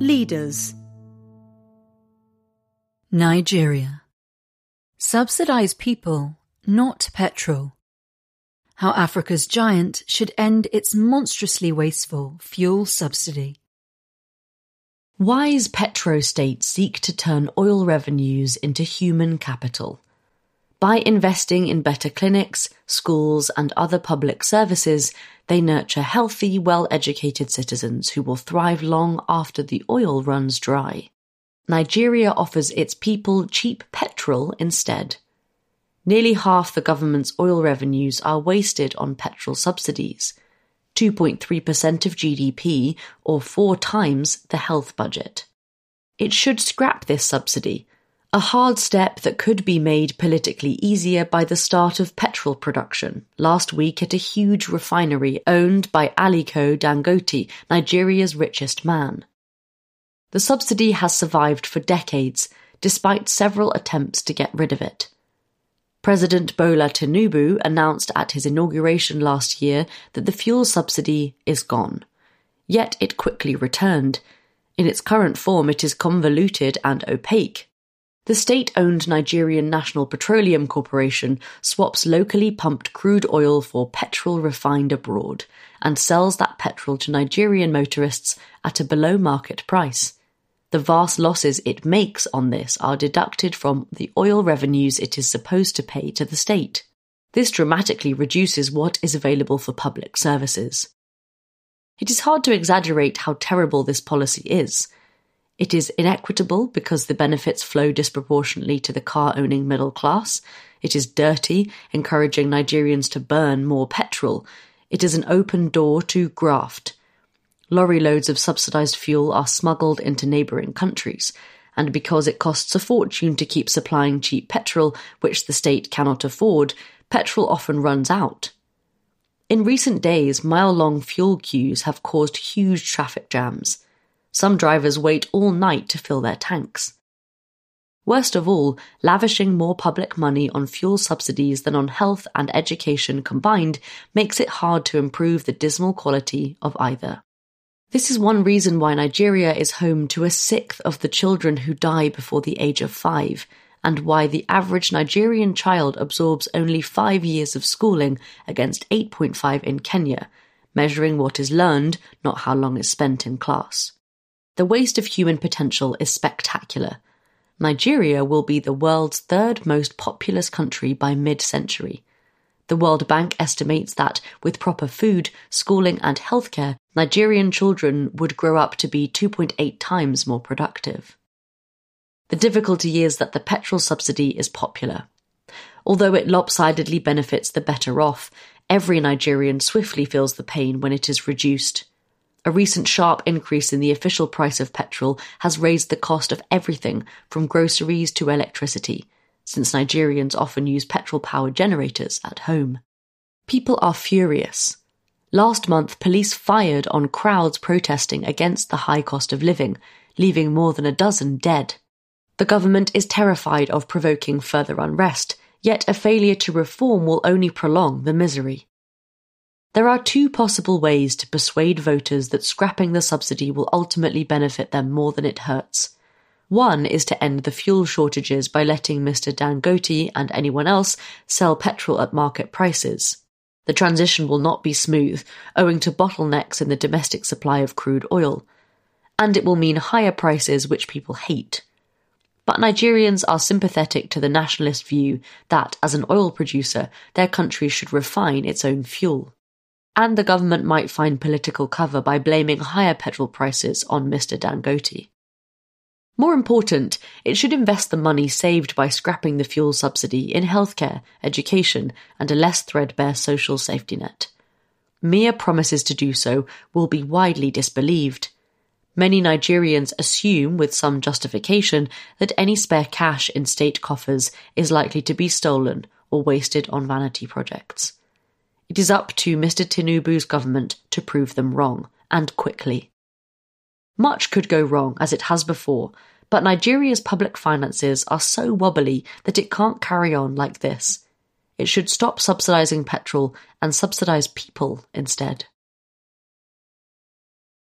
Leaders. Nigeria. Subsidize people, not petrol. How Africa's giant should end its monstrously wasteful fuel subsidy. Wise petro-states seek to turn oil revenues into human capital. By investing in better clinics, schools, and other public services, they nurture healthy, well-educated citizens who will thrive long after the oil runs dry. Nigeria offers its people cheap petrol instead. Nearly half the government's oil revenues are wasted on petrol subsidies, 2.3% of GDP, or 4 times the health budget. It should scrap this subsidy, a hard step that could be made politically easier by the start of petrol production last week at a huge refinery owned by Aliko Dangote, Nigeria's richest man. The subsidy has survived for decades, despite several attempts to get rid of it. President Bola Tinubu announced at his inauguration last year that the fuel subsidy is gone. Yet it quickly returned. In its current form, it is convoluted and opaque. The state-owned Nigerian National Petroleum Corporation swaps locally pumped crude oil for petrol refined abroad and sells that petrol to Nigerian motorists at a below-market price. The vast losses it makes on this are deducted from the oil revenues it is supposed to pay to the state. This dramatically reduces what is available for public services. It is hard to exaggerate how terrible this policy is. It is inequitable because the benefits flow disproportionately to the car-owning middle class. It is dirty, encouraging Nigerians to burn more petrol. It is an open door to graft. Lorry loads of subsidised fuel are smuggled into neighbouring countries, and because it costs a fortune to keep supplying cheap petrol, which the state cannot afford, petrol often runs out. In recent days, mile-long fuel queues have caused huge traffic jams. Some drivers wait all night to fill their tanks. Worst of all, lavishing more public money on fuel subsidies than on health and education combined makes it hard to improve the dismal quality of either. This is one reason why Nigeria is home to 1/6 of the children who die before the age of 5, and why the average Nigerian child absorbs only 5 years of schooling against 8.5 in Kenya, measuring what is learned, not how long is spent in class. The waste of human potential is spectacular. Nigeria will be the world's 3rd most populous country by mid-century. The World Bank estimates that, with proper food, schooling and healthcare, Nigerian children would grow up to be 2.8 times more productive. The difficulty is that the petrol subsidy is popular. Although it lopsidedly benefits the better off, every Nigerian swiftly feels the pain when it is reduced. A recent sharp increase in the official price of petrol has raised the cost of everything from groceries to electricity, since Nigerians often use petrol-powered generators at home. People are furious. Last month, police fired on crowds protesting against the high cost of living, leaving more than a dozen dead. The government is terrified of provoking further unrest, yet a failure to reform will only prolong the misery. There are 2 possible ways to persuade voters that scrapping the subsidy will ultimately benefit them more than it hurts. One is to end the fuel shortages by letting Mr. Dangote and anyone else sell petrol at market prices. The transition will not be smooth, owing to bottlenecks in the domestic supply of crude oil, and it will mean higher prices which people hate. But Nigerians are sympathetic to the nationalist view that, as an oil producer, their country should refine its own fuel. And the government might find political cover by blaming higher petrol prices on Mr. Dangote. More important, it should invest the money saved by scrapping the fuel subsidy in healthcare, education, and a less threadbare social safety net. Mere promises to do so will be widely disbelieved. Many Nigerians assume, with some justification, that any spare cash in state coffers is likely to be stolen or wasted on vanity projects. It is up to Mr. Tinubu's government to prove them wrong, and quickly. Much could go wrong, as it has before, but Nigeria's public finances are so wobbly that it can't carry on like this. It should stop subsidising petrol and subsidise people instead.